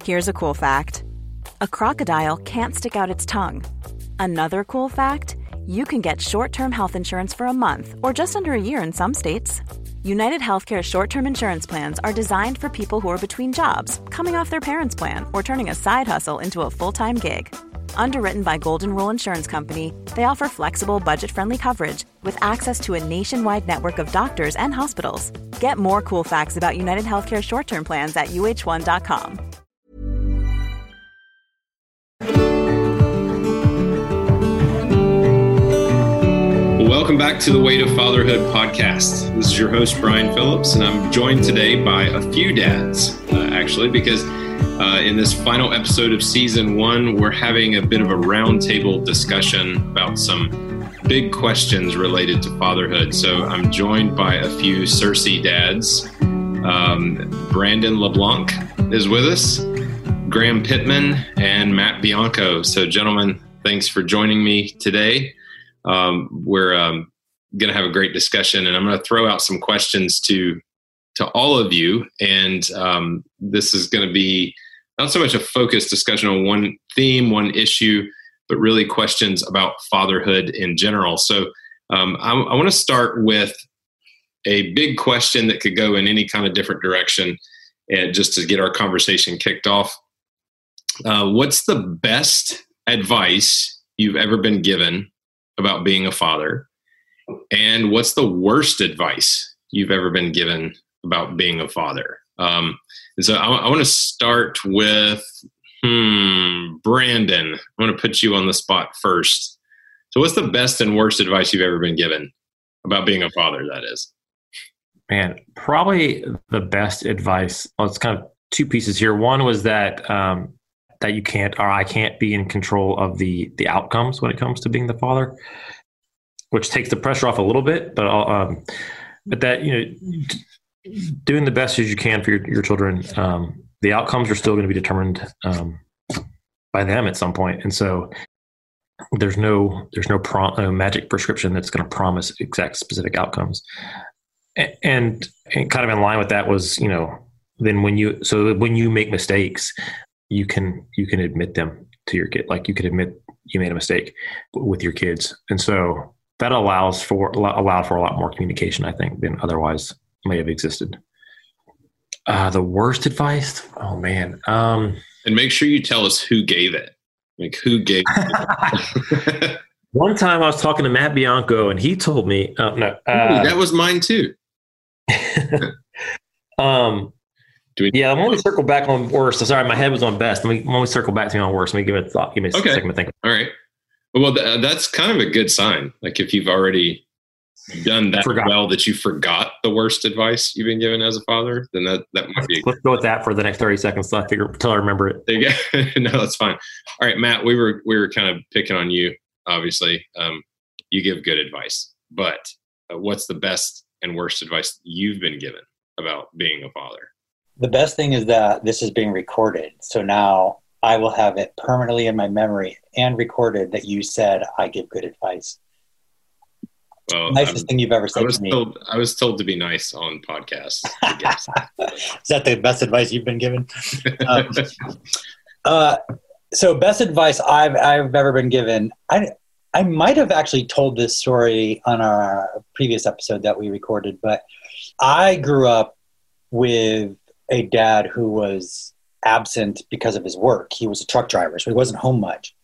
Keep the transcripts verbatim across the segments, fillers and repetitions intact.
Here's a cool fact. A crocodile can't stick out its tongue. Another cool fact, you can get short-term health insurance for a month or just under a year in some states. United Healthcare short-term insurance plans are designed for people who are between jobs, coming off their parents' plan, or turning a side hustle into a full-time gig. Underwritten by Golden Rule Insurance Company, they offer flexible, budget-friendly coverage with access to a nationwide network of doctors and hospitals. Get more cool facts about United Healthcare short-term plans at U H one dot com. Welcome back to the Weight of Fatherhood podcast. This is your host, Brian Phillips, and I'm joined today by a few dads, uh, actually, because uh, in this final episode of season one, we're having a bit of a roundtable discussion about some big questions related to fatherhood. So I'm joined by a few Cersei dads. Um, Brandon LeBlanc is with us, Graham Pittman, and Matt Bianco. So gentlemen, thanks for joining me today. Um, we're um, going to have a great discussion, and I'm going to throw out some questions to to all of you. And um, this is going to be not so much a focused discussion on one theme, one issue, but really questions about fatherhood in general. So um, I, I want to start with a big question that could go in any kind of different direction, and just to get our conversation kicked off. Uh, what's the best advice you've ever been given about being a father? And what's the worst advice you've ever been given about being a father? Um, and so I, I want to start with, hmm, Brandon. I want to put you on the spot first. So what's the best and worst advice you've ever been given about being a father, that is? Man, probably the best advice, well, it's kind of two pieces here. One was that um, that you can't, or I can't be in control of the the outcomes when it comes to being the father, which takes the pressure off a little bit. But um, but that, you know, doing the best as you can for your, your children, um, the outcomes are still going to be determined um, by them at some point. And so there's no there's no prom- uh, magic prescription that's going to promise exact specific outcomes. And, and and kind of in line with that was, you know, then when you so when you make mistakes, you can you can admit them to your kid. Like you can admit you made a mistake with your kids. And so that allows for allowed for a lot more communication, I think, than otherwise may have existed. Uh, the worst advice? Oh man. Um, and make sure you tell us who gave it. Like who gave it? One time I was talking to Matt Bianco and he told me, uh, no, uh, Ooh, that was mine too. um, Do we, yeah, I'm going to circle back on worst. Sorry, my head was on best. Let me, let me circle back to me on worst. Let me give it a thought. Give me a okay. second to think. All right. Well, th- that's kind of a good sign. Like if you've already done that forgot. well that you forgot the worst advice you've been given as a father, then that, that might be. Let's go with that for the next thirty seconds until I figure until I remember it. There you go. No, that's fine. All right, Matt, we were we were kind of picking on you. Obviously, um, you give good advice, but uh, what's the best and worst advice you've been given about being a father? The best thing is that this is being recorded. So now I will have it permanently in my memory and recorded that you said I give good advice. Well, Nicest I'm, thing you've ever said I was to me. Told, I was told to be nice on podcasts, I guess. Is that the best advice you've been given? um, uh, so best advice I've I've ever been given. I I might have actually told this story on our previous episode that we recorded, but I grew up with a dad who was absent because of his work. He was a truck driver, so he wasn't home much.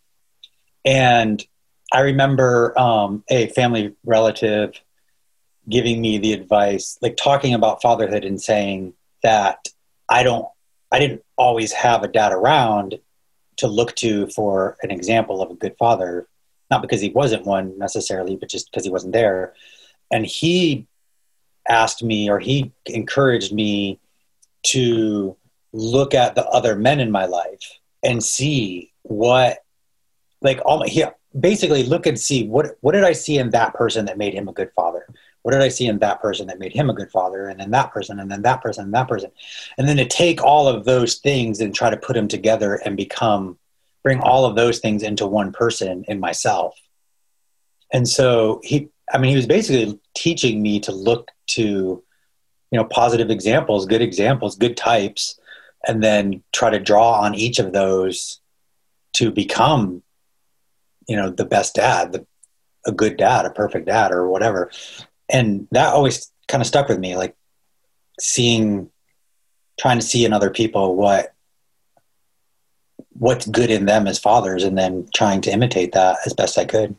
And I remember um, a family relative giving me the advice, like talking about fatherhood and saying that I don't, I didn't always have a dad around to look to for an example of a good father, not because he wasn't one necessarily, but just because he wasn't there. And he asked me, or he encouraged me to look at the other men in my life and see what, like, all my, he basically look and see what, what did I see in that person that made him a good father? What did I see in that person that made him a good father? And then that person, and then that person, and that person. And then to take all of those things and try to put them together and become, bring all of those things into one person in myself. And so he, I mean, he was basically teaching me to look to, you know, positive examples, good examples, good types, and then try to draw on each of those to become, you know, the best dad, the, a good dad, a perfect dad, or whatever. And that always kind of stuck with me, like seeing, trying to see in other people what, what's good in them as fathers, and then trying to imitate that as best I could.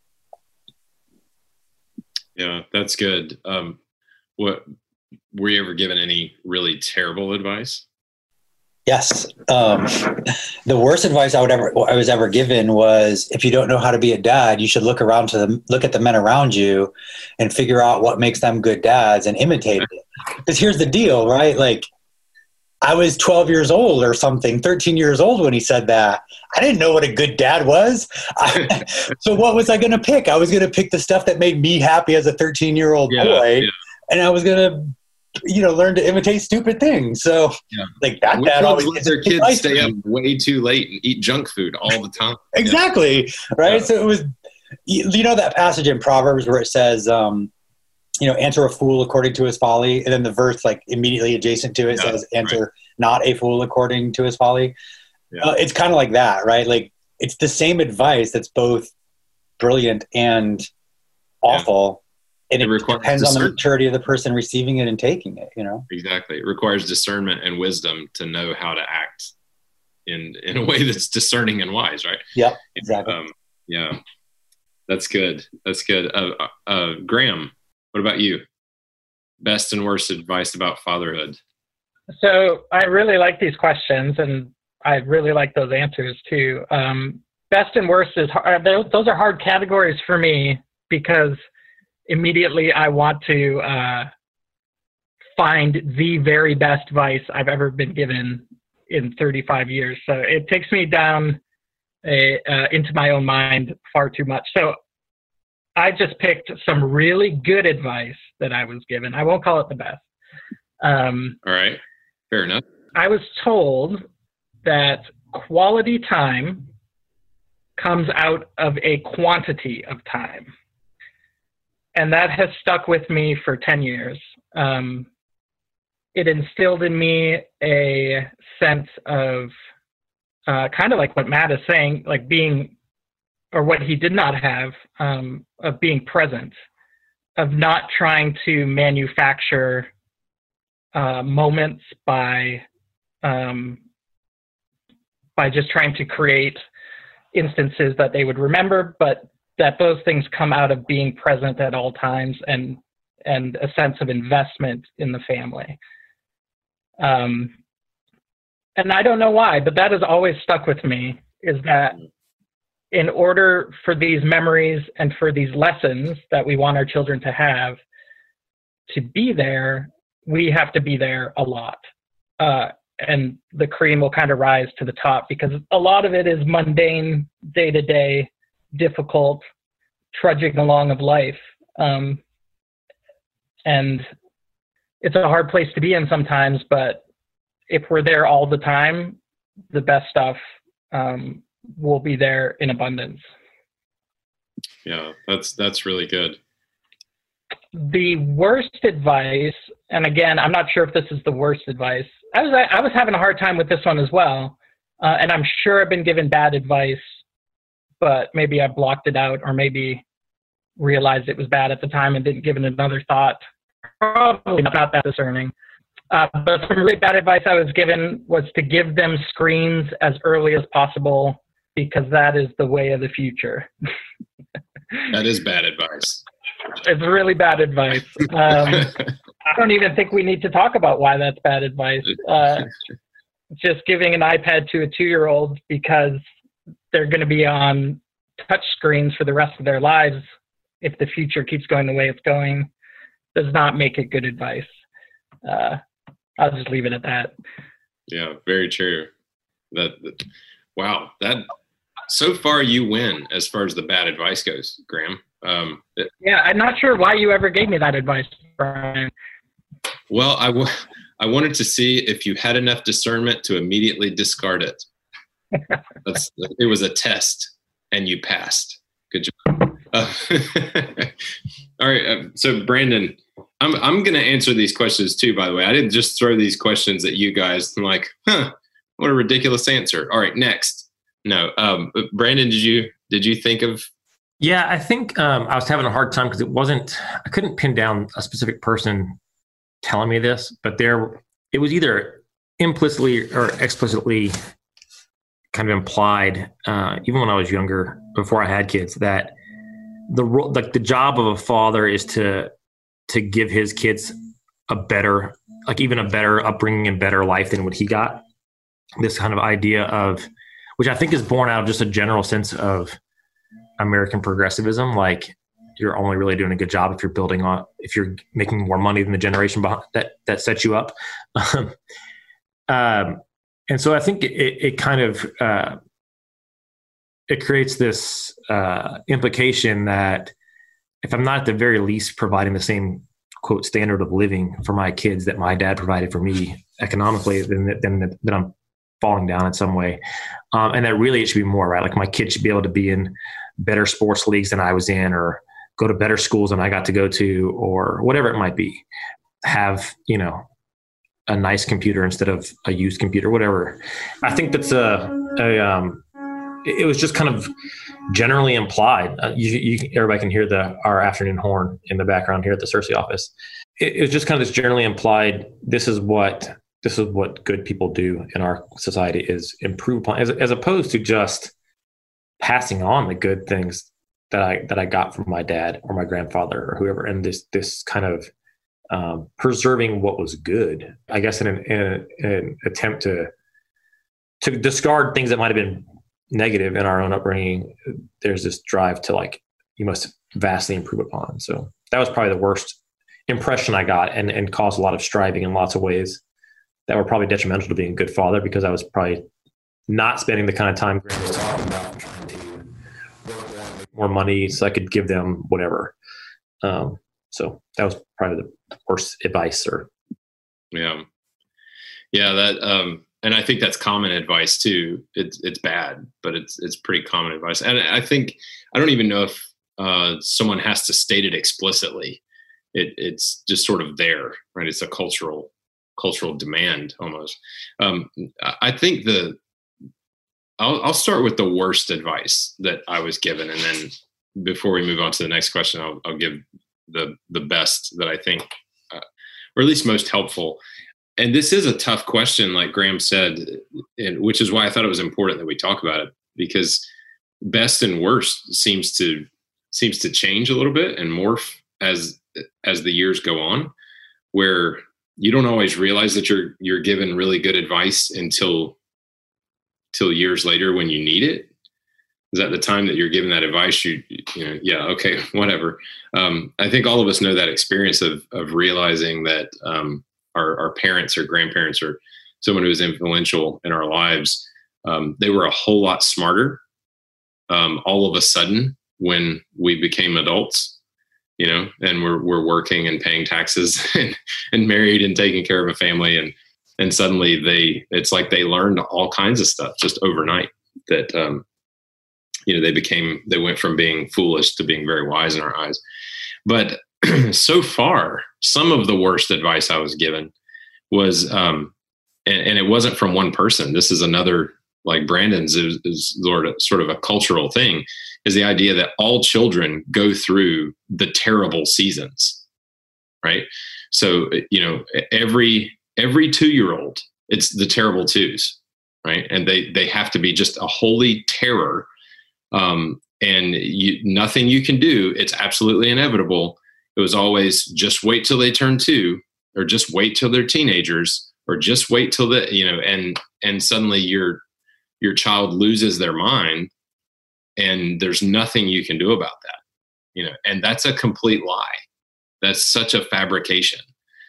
Yeah, that's good. Um, what, were you ever given any really terrible advice? Yes. Um, the worst advice I would ever, I was ever given was, if you don't know how to be a dad, you should look around to them, look at the men around you and figure out what makes them good dads and imitate it. Because here's the deal, right? Like, I was twelve years old or something, thirteen years old when he said that. I didn't know what a good dad was. I, so what was I going to pick? I was going to pick the stuff that made me happy as a thirteen year old yeah, boy. Yeah. And I was going to, you know, learn to imitate stupid things. So yeah. like that Which dad always let their kids stay up way too late and eat junk food all the time. Exactly. Yeah. Right. Yeah. So it was, you know, that passage in Proverbs where it says, um, you know, answer a fool according to his folly. And then the verse like immediately adjacent to it yeah, says, answer right. not a fool according to his folly. Yeah. Uh, it's kind of like that, right? Like it's the same advice that's both brilliant and awful. Yeah. And it, it depends on the maturity of the person receiving it and taking it, you know? Exactly. It requires discernment and wisdom to know how to act in, in a way that's discerning and wise, right? Yep, exactly. Um, yeah, that's good. That's good. Uh, uh, Graham, what about you? Best and worst advice about fatherhood? So I really like these questions, and I really like those answers too. Um, best and worst is hard. Those are hard categories for me because immediately I want to uh, find the very best advice I've ever been given in thirty-five years. So it takes me down a, uh, into my own mind far too much. So I just picked some really good advice that I was given. I won't call it the best. Um, All right. Fair enough. I was told that quality time comes out of a quantity of time. And that has stuck with me for ten years. Um, it instilled in me a sense of uh, kind of like what Matt is saying, like being, or what he did not have, um, of being present, of not trying to manufacture uh, moments by um, by just trying to create instances that they would remember, but that those things come out of being present at all times and and a sense of investment in the family. Um, and I don't know why, but that has always stuck with me, is that in order for these memories and for these lessons that we want our children to have to be there, we have to be there a lot. Uh, and the cream will kind of rise to the top because a lot of it is mundane, day-to-day, difficult, trudging along of life. Um, and it's a hard place to be in sometimes, but if we're there all the time, the best stuff um, will be there in abundance. Yeah, that's that's really good. The worst advice, and again, I'm not sure if this is the worst advice. I was I was having a hard time with this one as well, uh, and I'm sure I've been given bad advice, but maybe I blocked it out, or maybe realized it was bad at the time and didn't give it another thought. Probably not that discerning. Uh, but some really bad advice I was given was to give them screens as early as possible, because that is the way of the future. That is bad advice. It's really bad advice. Um, I don't even think we need to talk about why that's bad advice. Uh, just giving an iPad to a two-year-old because they're going to be on touch screens for the rest of their lives if the future keeps going the way it's going does not make it good advice. Uh, I'll just leave it at that. Yeah, very true. That, that wow, that so far you win as far as the bad advice goes, Graham. Um, it, yeah, I'm not sure why you ever gave me that advice, Brian. Well, I, w- I wanted to see if you had enough discernment to immediately discard it. That's, it was a test, and you passed. Good job. Uh, all right. Uh, so, Brandon, I'm I'm going to answer these questions too, by the way. I didn't just throw these questions at you guys. I'm like, huh, what a ridiculous answer. All right, next. No, um, Brandon, did you did you think of? Yeah, I think um, I was having a hard time because it wasn't, I couldn't pin down a specific person telling me this, but there, it was either implicitly or explicitly kind of implied, uh, even when I was younger, before I had kids, that the like the job of a father is to to give his kids a better, like even a better upbringing and better life than what he got. This kind of idea of, which I think is born out of just a general sense of American progressivism. Like, you're only really doing a good job if you're building on, if you're making more money than the generation behind, that that sets you up. um, and so I think it, it kind of uh, it creates this uh, implication that if I'm not at the very least providing the same quote standard of living for my kids that my dad provided for me economically, then then then I'm falling down in some way. Um, and that really it should be more, right? Like, my kids should be able to be in better sports leagues than I was in, or go to better schools than I got to go to, or whatever it might be. Have, you know, a nice computer instead of a used computer, whatever. I think that's a, a um, it was just kind of generally implied. Uh, you, you, everybody can hear the our afternoon horn in the background here at the Cersei office. It, it was just kind of this generally implied, this is what this is what good people do in our society, is improve upon, as, as opposed to just passing on the good things that I that I got from my dad or my grandfather or whoever, and this this kind of um, preserving what was good, I guess, in an, in an attempt to to discard things that might have been negative in our own upbringing. There's this drive to, like, you must vastly improve upon. So that was probably the worst impression I got, and and caused a lot of striving in lots of ways that were probably detrimental to being a good father, because I was probably not spending the kind of time Graham was talking about, trying to work more money so I could give them whatever. Um, so that was probably the worst advice. Or yeah, yeah, that, um, and I think that's common advice too. It's it's bad, but it's it's pretty common advice. And I think, I don't even know if uh, someone has to state it explicitly. It it's just sort of there, right? It's a cultural cultural demand almost. Um, I think the I'll, I'll start with the worst advice that I was given, and then before we move on to the next question, I'll, I'll give the the best that I think, uh, or at least most helpful. And this is a tough question, like Graham said, and which is why I thought it was important that we talk about it, because best and worst seems to seems to change a little bit and morph as as the years go on, where you don't always realize that you're you're given really good advice until till years later when you need it. Is at the time that you're given that advice, you you know, yeah, okay, whatever. Um, I think all of us know that experience of of realizing that um, our our parents or grandparents or someone who was influential in our lives, um, they were a whole lot smarter um, all of a sudden when we became adults. You know, and we're we're working and paying taxes and, and married and taking care of a family, and and suddenly they it's like they learned all kinds of stuff just overnight. That um, you know, they became they went from being foolish to being very wise in our eyes. But so far, some of the worst advice I was given was, um, and, and it wasn't from one person. This is another, like Brandon's is, is sort of sort of a cultural thing. Is the idea that all children go through the terrible seasons, right? So, you know, every every two-year-old, it's the terrible twos, right? And they they have to be just a holy terror, um, and you, nothing you can do. It's absolutely inevitable. It was always just wait till they turn two, or just wait till they're teenagers, or just wait till the you know, and and suddenly your your child loses their mind. And there's nothing you can do about that, you know, and that's a complete lie. That's such a fabrication.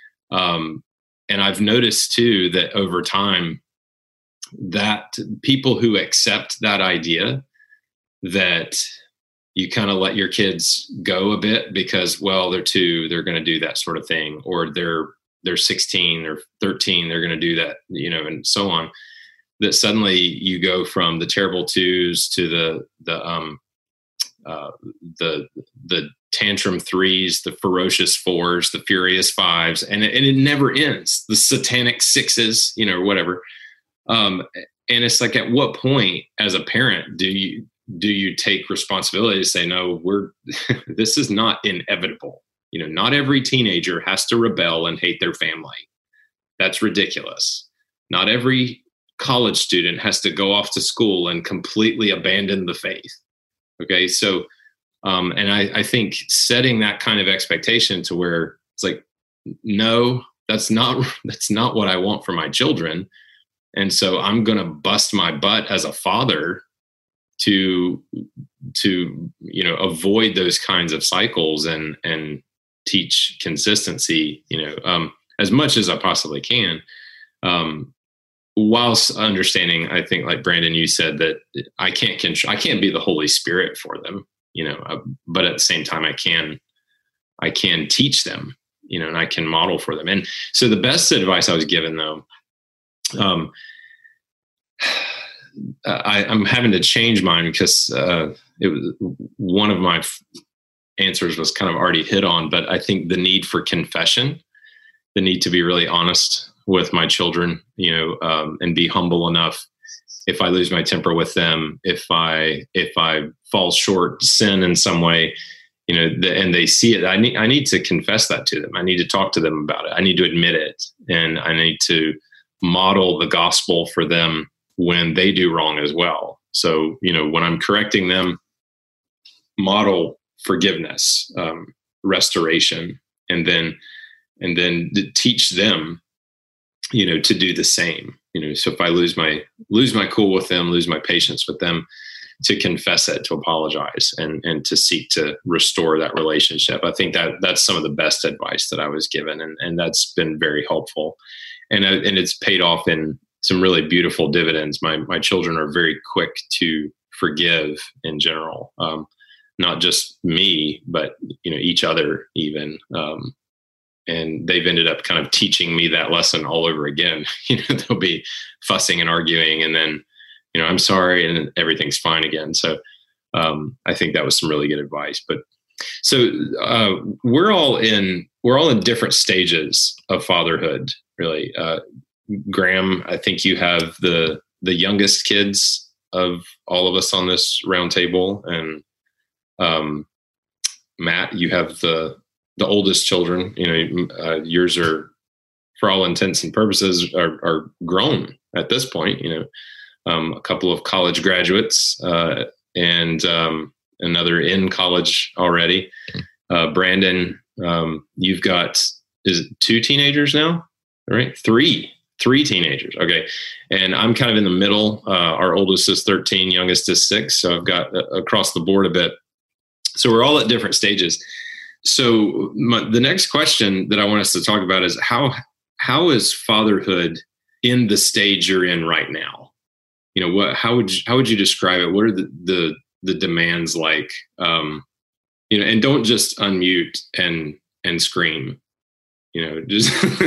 Um, and I've noticed too, that over time that people who accept that idea that you kind of let your kids go a bit because, well, they're two, they're going to do that sort of thing, or they're, they're sixteen or thirteen, they're going to do that, you know, and so on. That suddenly you go from the terrible twos to the the um, uh, the the tantrum threes, the ferocious fours, the furious fives, and it, and it never ends. The satanic sixes, you know, or whatever. Um, and it's like, at what point as a parent do you do you take responsibility to say, no, we're this is not inevitable. You know, not every teenager has to rebel and hate their family. That's ridiculous. Not every college student has to go off to school and completely abandon the faith. Okay, so. Um, and I, I think setting that kind of expectation to where it's like, no, that's not, that's not what I want for my children. And so I'm going to bust my butt as a father to, to, you know, avoid those kinds of cycles and, and teach consistency, you know, um, as much as I possibly can. Um, whilst understanding, I think, like Brandon, you said, that I can't control, I can't be the Holy Spirit for them. You know, uh, but at the same time, I can, I can teach them, you know, and I can model for them. And so the best advice I was given, though, um, I, I'm having to change mine because uh, it was one of my f- answers was kind of already hit on, but I think the need for confession, the need to be really honest with my children, you know, um, and be humble enough. If I lose my temper with them, if I if I fall short, sin in some way, you know, the, and they see it, I need I need to confess that to them. I need to talk to them about it. I need to admit it, and I need to model the gospel for them when they do wrong as well. So, you know, when I'm correcting them, model forgiveness, um, restoration, and then and then teach them, you know, to do the same. You know, so if I lose my lose my cool with them, lose my patience with them, to confess it, to apologize, and and to seek to restore that relationship. I think that that's some of the best advice that I was given, and and that's been very helpful, and uh, and it's paid off in some really beautiful dividends. My my children are very quick to forgive in general, um, not just me, but you know, each other even. Um, And they've ended up kind of teaching me that lesson all over again. You know, they'll be fussing and arguing, and then, you know, I'm sorry, and everything's fine again. So um, I think that was some really good advice. But so uh, we're all in we're all in different stages of fatherhood, really. Uh, Graham, I think you have the the youngest kids of all of us on this round table, and um, Matt, you have the the oldest children. You know, uh, yours are, for all intents and purposes, are, are grown at this point. You know, um, a couple of college graduates, uh, and um, another in college already. Uh, Brandon, um, you've got is it two teenagers now, right? Three, three teenagers. Okay, and I'm kind of in the middle. Uh, our oldest is thirteen, youngest is six. So I've got uh, across the board a bit. So we're all at different stages. So my, the next question that I want us to talk about is how how is fatherhood in the stage you're in right now? You know, what how would you, how would you describe it? What are the the, the demands like? Um, you know, and don't just unmute and and scream. You know, just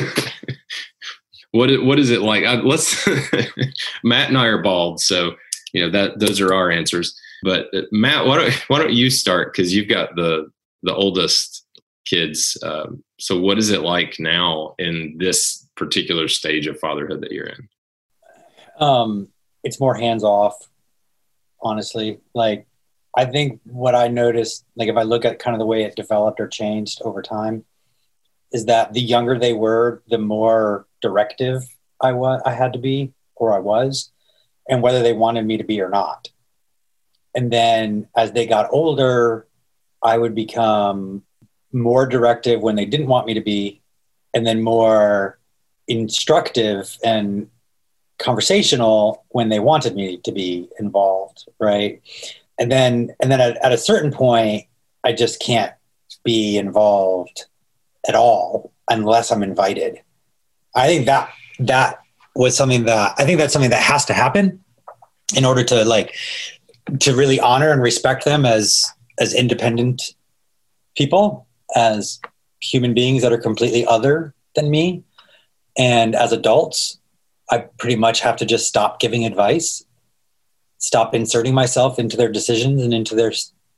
what what is it like? I, let's Matt and I are bald, so you know that those are our answers. But uh, Matt, why don't why don't you start, because you've got the the oldest kids. Um, so what is it like now in this particular stage of fatherhood that you're in? Um, it's more hands off, honestly. Like, I think what I noticed, like if I look at kind of the way it developed or changed over time, is that the younger they were, the more directive I was, I had to be, or I was, and whether they wanted me to be or not. And then as they got older, I would become more directive when they didn't want me to be, and then more instructive and conversational when they wanted me to be involved, right? And then, and then at, at a certain point, I just can't be involved at all unless I'm invited. I think that that was something that I think that's something that has to happen in order to like to really honor and respect them as as independent people, as human beings that are completely other than me. And as adults, I pretty much have to just stop giving advice, stop inserting myself into their decisions and into their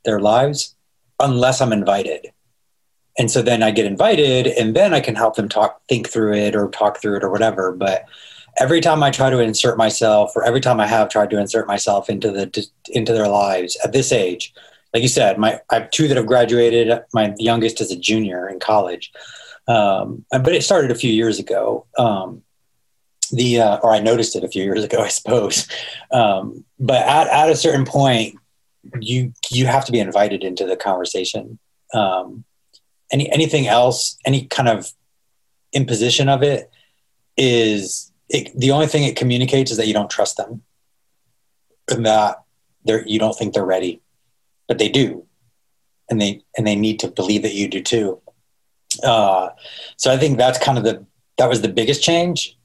their lives unless I'm invited. And so then I get invited, and then I can help them talk, think through it or talk through it or whatever. But every time I try to insert myself, or every time I have tried to insert myself into the into their lives at this age, like you said, my I have two that have graduated. My youngest is a junior in college, um, but it started a few years ago. Um, the uh, or I noticed it a few years ago, I suppose. Um, but at at a certain point, you you have to be invited into the conversation. Um, Any anything else, any kind of imposition of it is it, the only thing it communicates is that you don't trust them, and that they're you don't think they're ready, but they do, and they and they need to believe that you do too. Uh, so I think that's kind of the that was the biggest change,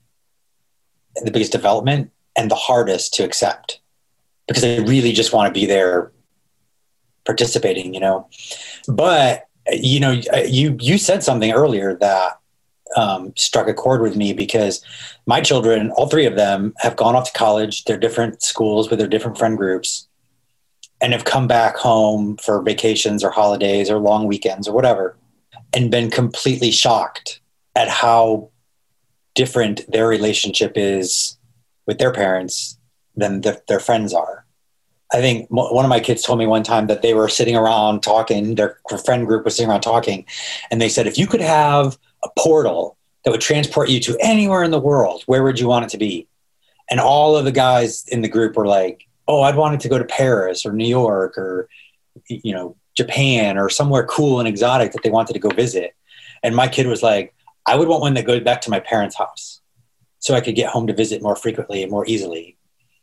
the biggest development, and the hardest to accept, because they really just want to be there, participating, you know, but. You know, you you said something earlier that um, struck a chord with me, because my children, all three of them, have gone off to college. They're different schools with their different friend groups, and have come back home for vacations or holidays or long weekends or whatever, and been completely shocked at how different their relationship is with their parents than the, their friends are. I think one of my kids told me one time that they were sitting around talking, their friend group was sitting around talking, and they said, if you could have a portal that would transport you to anywhere in the world, where would you want it to be? And all of the guys in the group were like, oh, I'd want it to go to Paris or New York or, you know, Japan or somewhere cool and exotic that they wanted to go visit. And my kid was like, I would want one that goes back to my parents' house so I could get home to visit more frequently and more easily.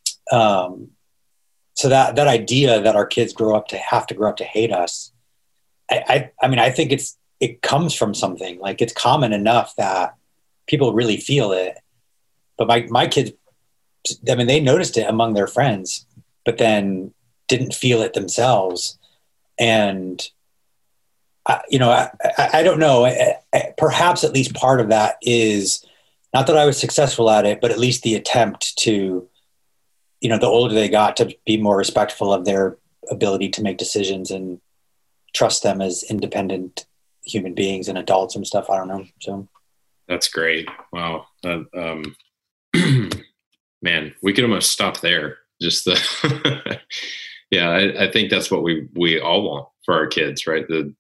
Um, So that, that idea that our kids grow up to have to grow up to hate us, I, I, I mean, I think it's, it comes from something. Like, it's common enough that people really feel it. But my, my kids, I mean, they noticed it among their friends, but then didn't feel it themselves. And, I, you know, I, I, I don't know, I, I, perhaps at least part of that is not that I was successful at it, but at least the attempt to, you know, the older they got, to be more respectful of their ability to make decisions and trust them as independent human beings and adults and stuff. I don't know. So that's great. Wow. Uh, um, man, we could almost stop there. Just the, yeah, I, I think that's what we, we all want for our kids, right? The,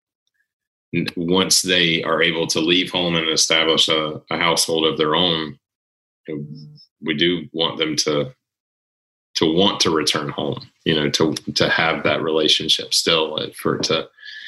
once they are able to leave home and establish a, a household of their own, we do want them to, to want to return home, you know, to, to have that relationship still, for, to,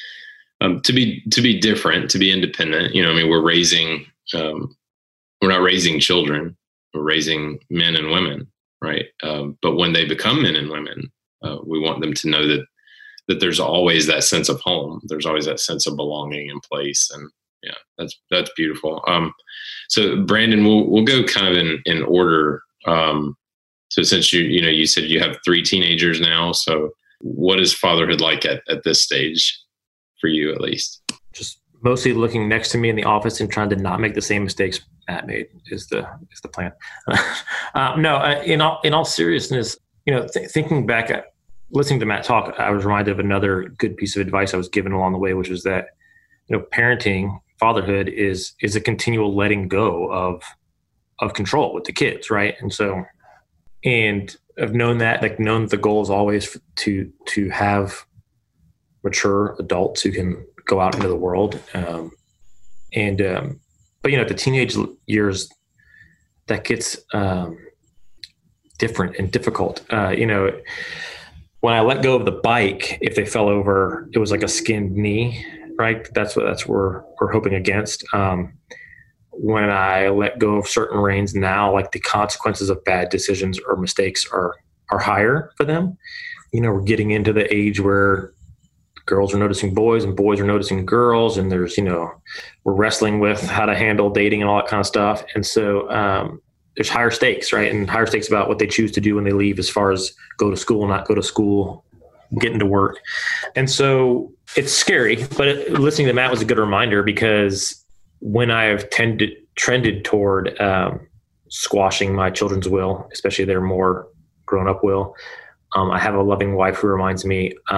um, to be, to be different, to be independent. You know, I mean, we're raising, um, we're not raising children, we're raising men and women. Right. Um, but when they become men and women, uh, we want them to know that, that there's always that sense of home. There's always that sense of belonging in place. And yeah, that's, that's beautiful. Um, so Brandon, we'll, we'll go kind of in, in order. Um, So since you, you know, you said you have three teenagers now. So what is fatherhood like at, at this stage for you, at least? Just mostly looking next to me in the office and trying to not make the same mistakes Matt made is the, is the plan. um, no, uh, in all, in all seriousness, you know, th- thinking back at listening to Matt talk, I was reminded of another good piece of advice I was given along the way, which was that, you know, parenting, fatherhood is, is a continual letting go of, of control with the kids. Right. And so, And I've known that, like known that the goal is always to to have mature adults who can go out into the world. Um, and um, but you know, at the teenage years, that gets um, different and difficult. Uh, you know, when I let go of the bike, if they fell over, it was like a skinned knee, right? That's what that's what we're we're hoping against. Um, when I let go of certain reins now, like the consequences of bad decisions or mistakes are, are higher for them. You know, we're getting into the age where girls are noticing boys and boys are noticing girls. And there's, you know, we're wrestling with how to handle dating and all that kind of stuff. And so um, there's higher stakes, right? And higher stakes about what they choose to do when they leave, as far as go to school, not go to school, getting to work. And so it's scary, but it, listening to Matt was a good reminder, because when I've tended trended toward um, squashing my children's will, especially their more grown up will, um, I have a loving wife who reminds me, um,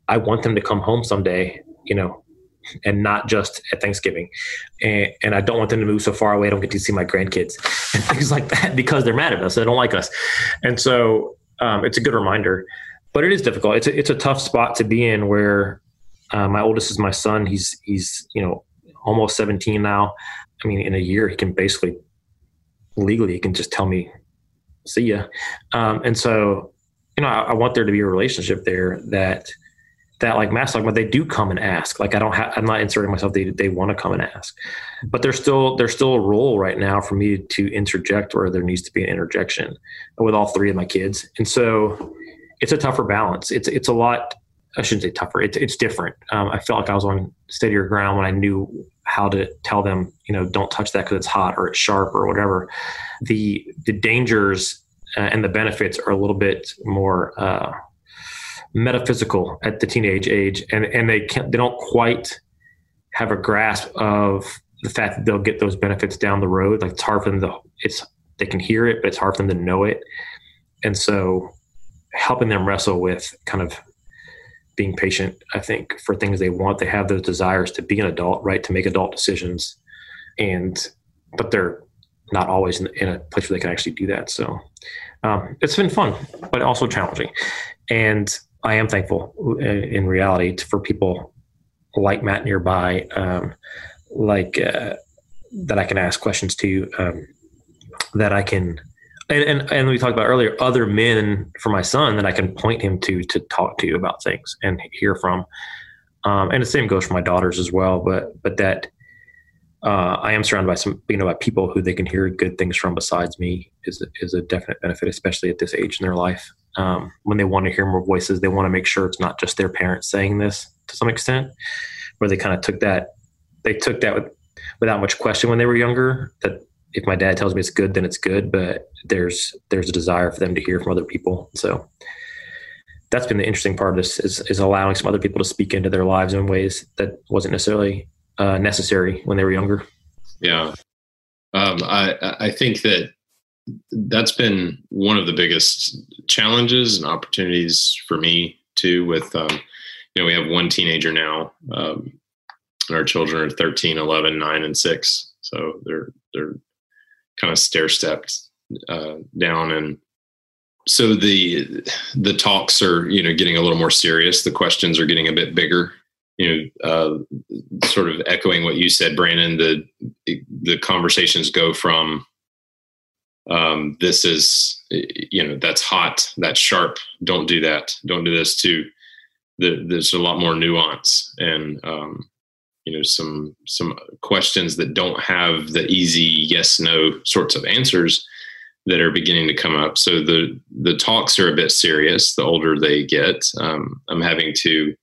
I want them to come home someday, you know, and not just at Thanksgiving. And, and I don't want them to move so far away I don't get to see my grandkids and things like that because they're mad at us. They don't like us. And so um, it's a good reminder. But it is difficult. It's a, it's a tough spot to be in where uh, my oldest is my son. He's, he's, you know, almost seventeen now. I mean, in a year, he can basically, legally, he can just tell me, see ya. Um, and so, you know, I, I want there to be a relationship there that, that like Matt's talking about, they do come and ask. Like I don't have, I'm not inserting myself. They, they want to come and ask, but there's still, there's still a role right now for me to interject where there needs to be an interjection with all three of my kids. And so it's a tougher balance. It's, it's a lot, I shouldn't say tougher. It's, it's different. Um, I felt like I was on steadier ground when I knew how to tell them, you know, don't touch that because it's hot or it's sharp or whatever. The, the dangers uh, and the benefits are a little bit more, uh, metaphysical at the teenage age, and and they can't they don't quite have a grasp of the fact that they'll get those benefits down the road. Like it's hard for them to it's they can hear it, but it's hard for them to know it. And so helping them wrestle with kind of being patient, I think, for things they want. They have those desires to be an adult, right? To make adult decisions, and but they're not always in, in a place where they can actually do that. So um, it's been fun, but also challenging. And I am thankful in reality for people like Matt nearby, um, like uh, that I can ask questions to, um, that I can, and, and, and we talked about earlier, other men for my son that I can point him to, to talk to about things and hear from. Um, and the same goes for my daughters as well. But, but that uh, I am surrounded by some, you know, by people who they can hear good things from besides me is, is a definite benefit, especially at this age in their life. Um, when they want to hear more voices, they want to make sure it's not just their parents saying this to some extent, where they kind of took that, they took that with, without much question when they were younger, that if my dad tells me it's good, then it's good, but there's, there's a desire for them to hear from other people. So that's been the interesting part of this is, is allowing some other people to speak into their lives in ways that wasn't necessarily uh, necessary when they were younger. Yeah. Um, I, I think that that's been one of the biggest challenges and opportunities for me too with, um, you know, we have one teenager now, um, and our children are thirteen, eleven, nine, and six. So they're, they're kind of stair stepped, uh, down. And so the, the talks are, you know, getting a little more serious. The questions are getting a bit bigger, you know, uh, sort of echoing what you said, Brandon, the, the conversations go from, Um, this is, you know, that's hot, that's sharp. Don't do that. Don't do this too. The, there's a lot more nuance and, um, you know, some, some questions that don't have the easy yes, no sorts of answers that are beginning to come up. So the, the talks are a bit serious the older they get. Um, I'm having to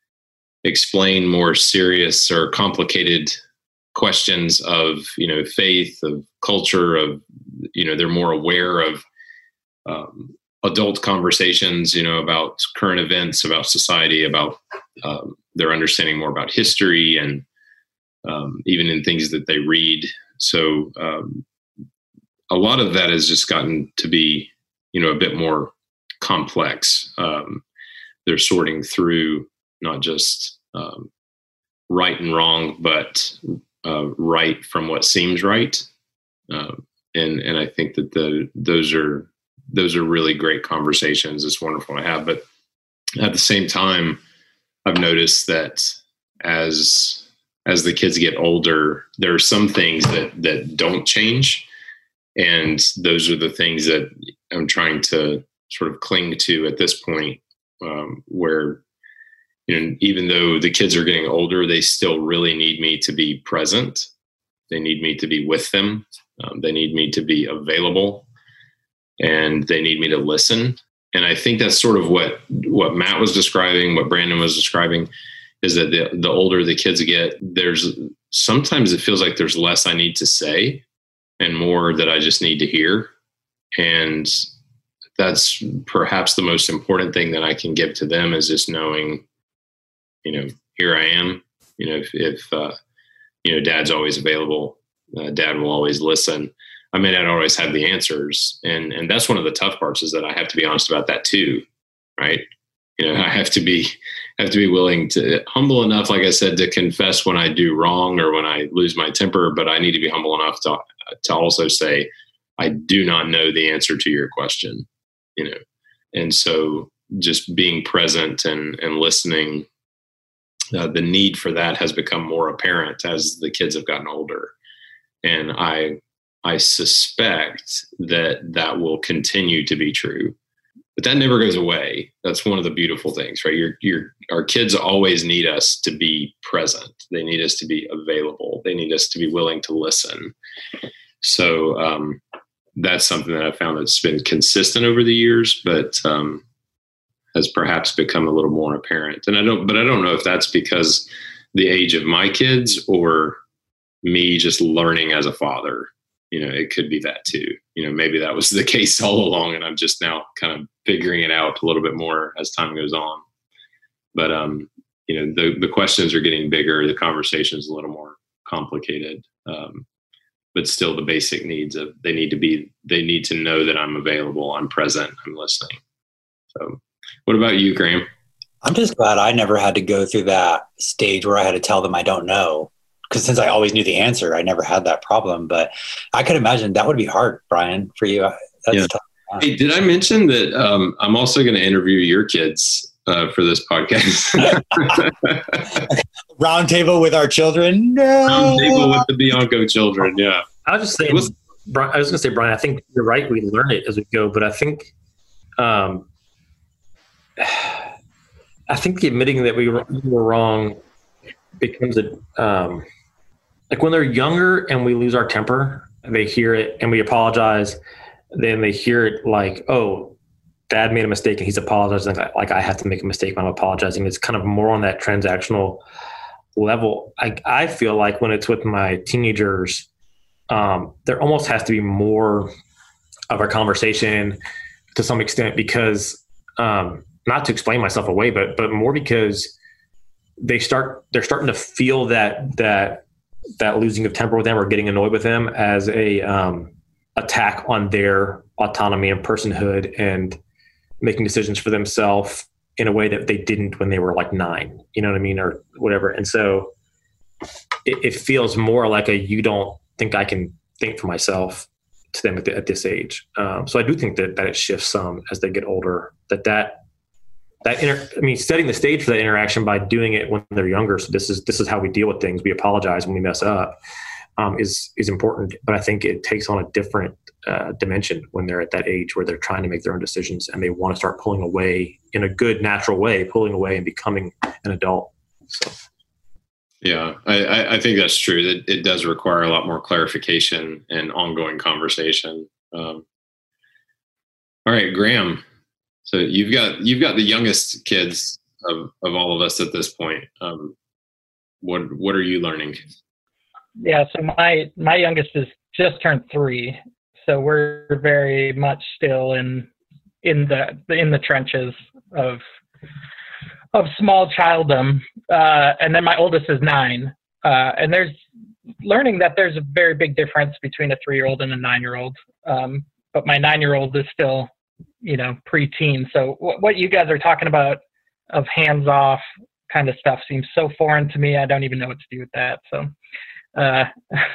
explain more serious or complicated questions of, you know, faith, of culture, of, you know, they're more aware of um, adult conversations, you know, about current events, about society, about um, their understanding more about history and um, even in things that they read. So um, a lot of that has just gotten to be, you know, a bit more complex. Um, they're sorting through not just um, right and wrong, but uh, right from what seems right. Uh, and and I think that the those are those are really great conversations. It's wonderful to have. But at the same time, I've noticed that as as the kids get older, there are some things that that don't change, and those are the things that I'm trying to sort of cling to at this point, um, where, you know, even though the kids are getting older, they still really need me to be present. They need me to be with them. Um, they need me to be available, and they need me to listen. And I think that's sort of what, what Matt was describing, what Brandon was describing, is that the, the older the kids get, there's sometimes it feels like there's less I need to say and more that I just need to hear. And that's perhaps the most important thing that I can give to them, is just knowing, you know, here I am. You know, if, if uh, you know, Dad's always available, uh, Dad will always listen. I may not always have the answers. And, and that's one of the tough parts, is that I have to be honest about that too. Right. You know, I have to be, have to be willing to humble enough, like I said, to confess when I do wrong or when I lose my temper, but I need to be humble enough to, to also say, I do not know the answer to your question, you know? And so just being present and, and listening, uh, the need for that has become more apparent as the kids have gotten older. And I, I suspect that that will continue to be true, but that never goes away. That's one of the beautiful things, right? Your, your, our kids always need us to be present. They need us to be available. They need us to be willing to listen. So um, that's something that I found that's been consistent over the years, but um, has perhaps become a little more apparent. And I don't, but I don't know if that's because the age of my kids or me just learning as a father. You know, it could be that too. You know, maybe that was the case all along, and I'm just now kind of figuring it out a little bit more as time goes on. But um, you know, the the questions are getting bigger, the conversation is a little more complicated. Um, but still, the basic needs of they need to be they need to know that I'm available, I'm present, I'm listening. So, what about you, Graham? I'm just glad I never had to go through that stage where I had to tell them I don't know. Because since I always knew the answer, I never had that problem. But I could imagine that would be hard, Brian, for you. That's yeah. tough. Hey, did I mention that um, I'm also going to interview your kids uh, for this podcast? Round table with our children. No. Round table with the Bianco children. Yeah. I was just saying, was, I was going to say, Brian, I think you're right. We learn it as we go, but I think, um, I think admitting that we were, we were wrong becomes a, um, like when they're younger and we lose our temper, they hear it and we apologize. Then they hear it like, oh, dad made a mistake and he's apologizing. Like I have to make a mistake when I'm apologizing. It's kind of more on that transactional level. I, I feel like when it's with my teenagers, um, there almost has to be more of a conversation to some extent because, um, not to explain myself away, but, but more because they start, they're starting to feel that, that, that losing of temper with them or getting annoyed with them as a um, attack on their autonomy and personhood and making decisions for themselves in a way that they didn't when they were like nine, you know what I mean? Or whatever. And so it, it feels more like a, you don't think I can think for myself to them at, the, at this age. Um, so I do think that, that it shifts some as they get older, that that, That inter- I mean, setting the stage for that interaction by doing it when they're younger. So this is this is how we deal with things. We apologize when we mess up. Um, is is important, but I think it takes on a different uh, dimension when they're at that age where they're trying to make their own decisions and they want to start pulling away in a good, natural way, pulling away and becoming an adult. So, yeah, I, I think that's true. That it does require a lot more clarification and ongoing conversation. Um, all right, Graham. So you've got you've got the youngest kids of, of all of us at this point. Um, what what are you learning? Yeah, so my my youngest is just turned three, so we're very much still in in the in the trenches of of small childdom. Uh, and then my oldest is nine, uh, and there's learning that there's a very big difference between a three-year-old and a nine-year-old. Um, but my nine-year-old is still, you know, preteen. So w- what you guys are talking about of hands-off kind of stuff seems so foreign to me. I don't even know what to do with that. So, uh,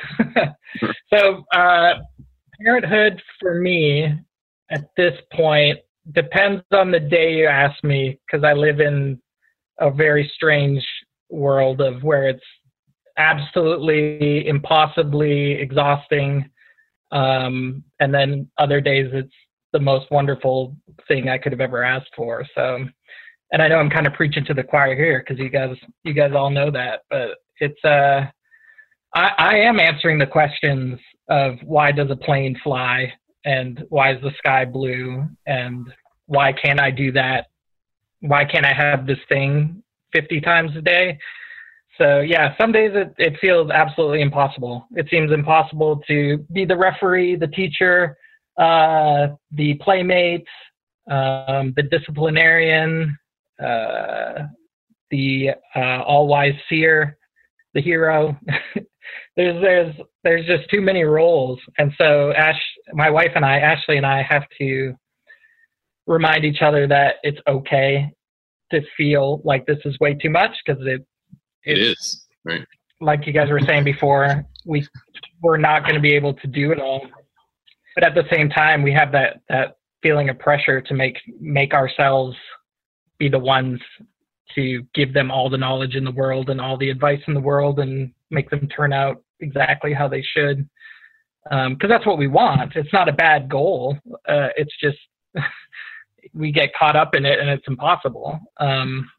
so uh, parenthood for me at this point depends on the day you ask me, because I live in a very strange world of where it's absolutely impossibly exhausting. Um, and then other days it's the most wonderful thing I could have ever asked for. So, and I know I'm kind of preaching to the choir here because you guys, you guys all know that, but it's, uh, I, I am answering the questions of why does a plane fly and why is the sky blue and why can't I do that? Why can't I have this thing fifty times a day? So yeah, some days it, it feels absolutely impossible. It seems impossible to be the referee, the teacher, uh, the playmate, um, the disciplinarian, uh, the uh, all-wise seer, the hero. there's there's there's just too many roles, and so Ash, my wife and I, Ashley and I, have to remind each other that it's okay to feel like this is way too much because it, it is, right? Like you guys were saying before, we, we're not going to be able to do it all. But at the same time, we have that, that feeling of pressure to make, make ourselves be the ones to give them all the knowledge in the world and all the advice in the world and make them turn out exactly how they should. Um, 'cause that's what we want. It's not a bad goal. Uh, it's just, we get caught up in it and it's impossible. Um,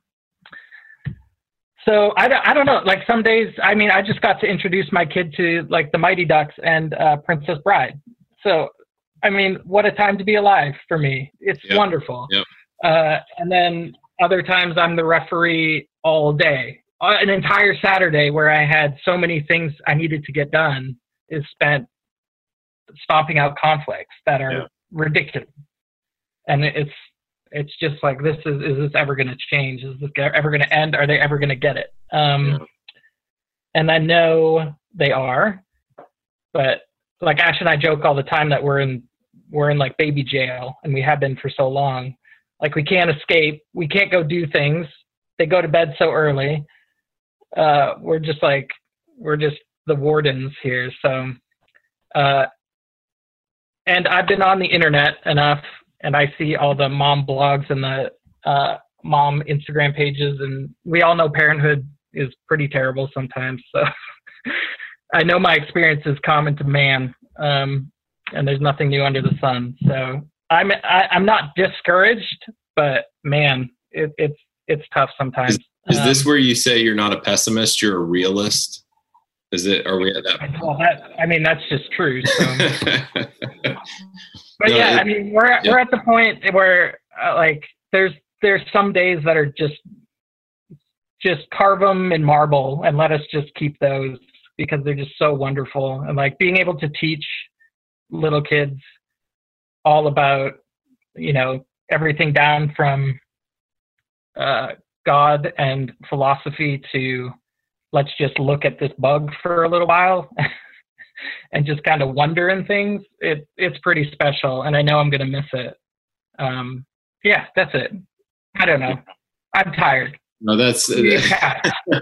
so I don't, I don't know, like some days, I mean, I just got to introduce my kid to like the Mighty Ducks and uh, Princess Bride. So, I mean, what a time to be alive for me. It's yep. wonderful. Yep. Uh, and then other times I'm the referee all day. Uh, an entire Saturday where I had so many things I needed to get done is spent stomping out conflicts that are yeah. ridiculous. And it's it's just like, this is is this ever going to change? Is this ever going to end? Are they ever going to get it? Um, yeah. And I know they are, but like Ash and I joke all the time that we're in we're in like baby jail, and we have been for so long. Like we can't escape. We can't go do things. They go to bed so early. Uh, we're just like, we're just the wardens here. So, uh, and I've been on the internet enough, and I see all the mom blogs and the uh, mom Instagram pages, and we all know parenthood is pretty terrible sometimes. So I know my experience is common to man, um, and there's nothing new under the sun. So I'm I, I'm not discouraged, but man, it, it's it's tough sometimes. Is, is um, this where you say you're not a pessimist, you're a realist? Is it? Are we at that? Well, that, I mean, that's just true. So. But no, yeah, it, I mean, we're yeah. we're at the point where uh, like there's there's some days that are just just carve them in marble and let us just keep those because they're just so wonderful. And like being able to teach little kids all about, you know, everything down from uh, God and philosophy to let's just look at this bug for a little while and just kind of wonder in things. It, it's pretty special, and I know I'm going to miss it. Um, yeah, that's it. I don't know. I'm tired. No, that's... Yeah.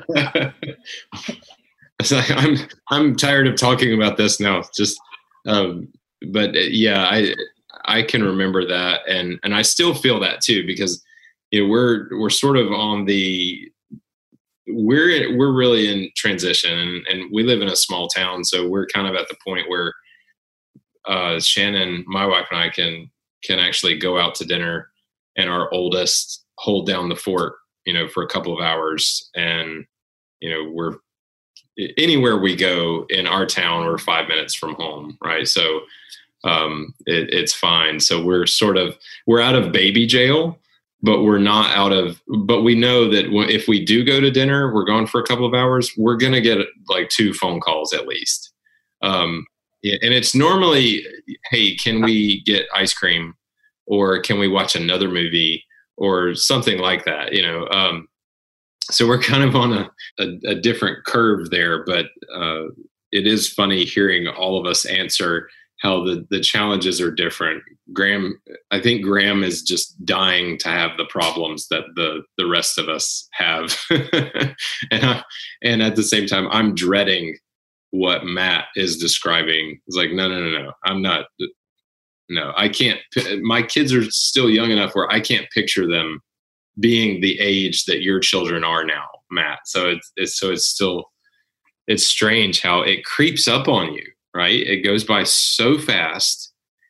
It's like, I'm I'm tired of talking about this now. Just, um, but uh, yeah, I I can remember that, and and I still feel that too, because you know we're we're sort of on the we're we're really in transition, and, and we live in a small town, so we're kind of at the point where uh, Shannon, my wife, and I can can actually go out to dinner, and our oldest hold down the fort, you know, for a couple of hours, and you know we're anywhere we go in our town, we're five minutes from home, right? So um, it, it's fine. So we're sort of we're out of baby jail. But we're not out of, but we know that if we do go to dinner, we're gone for a couple of hours, we're going to get like two phone calls at least. Um, and it's normally, hey, can we get ice cream, or can we watch another movie or something like that? You know? Um, so we're kind of on a, a, a different curve there, but uh, it is funny hearing all of us answer how the, the challenges are different. Graham, I think Graham is just dying to have the problems that the, the rest of us have. and, I, and at the same time, I'm dreading what Matt is describing. It's like, no, no, no, no, I'm not. No, I can't. My kids are still young enough where I can't picture them being the age that your children are now, Matt. So it's, it's so it's still, it's strange how it creeps up on you. Right? It goes by so fast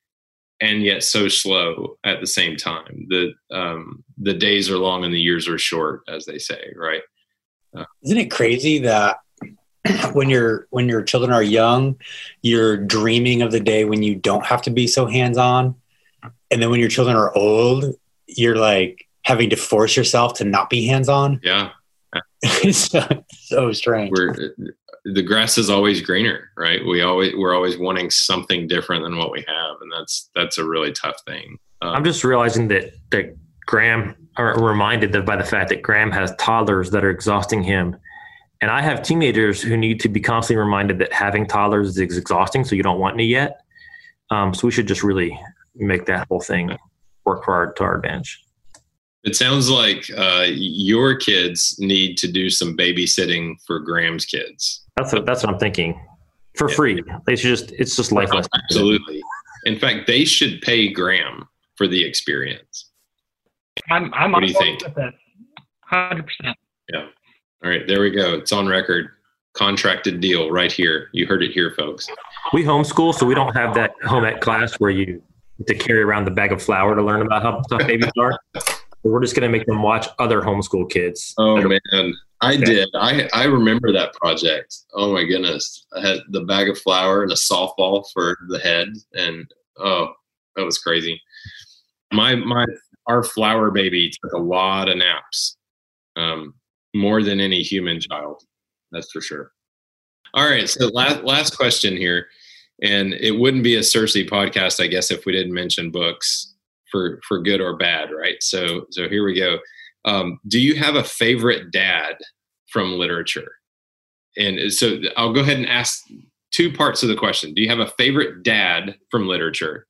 and yet so slow at the same time. The um, the days are long and the years are short, as they say, right? Uh, Isn't it crazy that when your when your children are young, you're dreaming of the day when you don't have to be so hands-on, and then when your children are old, you're like having to force yourself to not be hands-on? Yeah. It's so, so strange. We're, the grass is always greener, right? We always we're always wanting something different than what we have, and that's that's a really tough thing. Um, I'm just realizing that that Graham, or reminded of by the fact that Graham has toddlers that are exhausting him, and I have teenagers who need to be constantly reminded that having toddlers is exhausting, so you don't want any yet. Um, so we should just really make that whole thing work for our to our advantage. It sounds like uh, your kids need to do some babysitting for Graham's kids. That's what, that's what I'm thinking. For Yeah. free. They should just, it's just life lesson. Absolutely. In fact, they should pay Graham for the experience. I'm I'm What on do you board think? with that. one hundred percent. Yeah. All right, there we go. It's on record. Contracted deal right here. You heard it here, folks. We homeschool, so we don't have that home ec class where you have to carry around the bag of flour to learn about how tough babies are. So we're just going to make them watch other homeschool kids. Oh man, I did. I, I remember that project. Oh my goodness. I had the bag of flour and a softball for the head. And oh, that was crazy. My, my, our flower baby took a lot of naps. Um, more than any human child. That's for sure. All right. So last, last question here. And it wouldn't be a Cersei podcast, I guess, if we didn't mention books for, for good or bad. Right. So, so here we go. Um, do you have a favorite dad from literature? And so I'll go ahead and ask two parts of the question. Do you have a favorite dad from literature?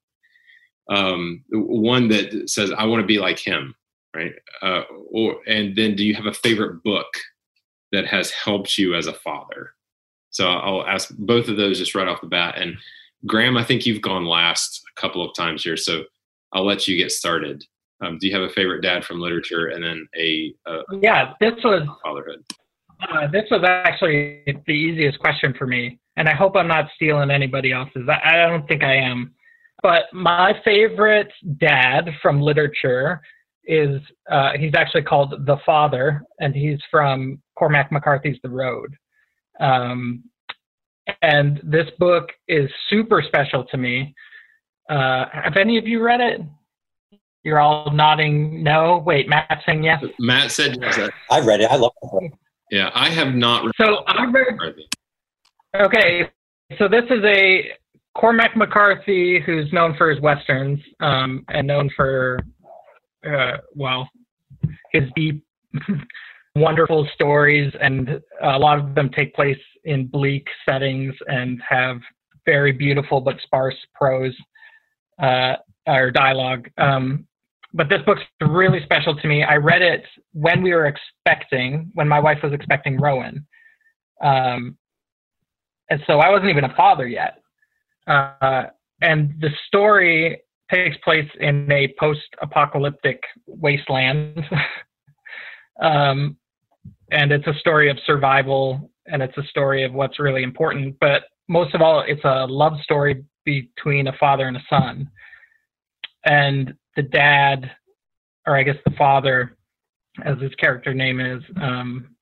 Um, one that says, I want to be like him, right? Uh, or, and then do you have a favorite book that has helped you as a father? So I'll ask both of those just right off the bat. And Graham, I think you've gone last a couple of times here, so I'll let you get started. Um, do you have a favorite dad from literature, and then a, a Yeah, this was fatherhood? uh, this was actually the easiest question for me, and I hope I'm not stealing anybody else's. I, I don't think I am. But my favorite dad from literature is uh, he's actually called The Father, and he's from Cormac McCarthy's The Road. Um, and this book is super special to me. Uh, have any of you read it? You're all nodding no. Wait, Matt saying yes. Matt said yes. I read it. I love it. Yeah, I have not read So I read. McCarthy. Okay, so this is a Cormac McCarthy who's known for his westerns um, and known for, uh, well, his deep, wonderful stories, and a lot of them take place in bleak settings and have very beautiful but sparse prose uh, or dialogue. Um, but this book's really special to me. I read it when we were expecting, when my wife was expecting Rowan. Um, and so I wasn't even a father yet. Uh, and the story takes place in a post-apocalyptic wasteland. um, and it's a story of survival, and it's a story of what's really important. But most of all, it's a love story between a father and a son. And the dad, or I guess the father, as his character name is, um,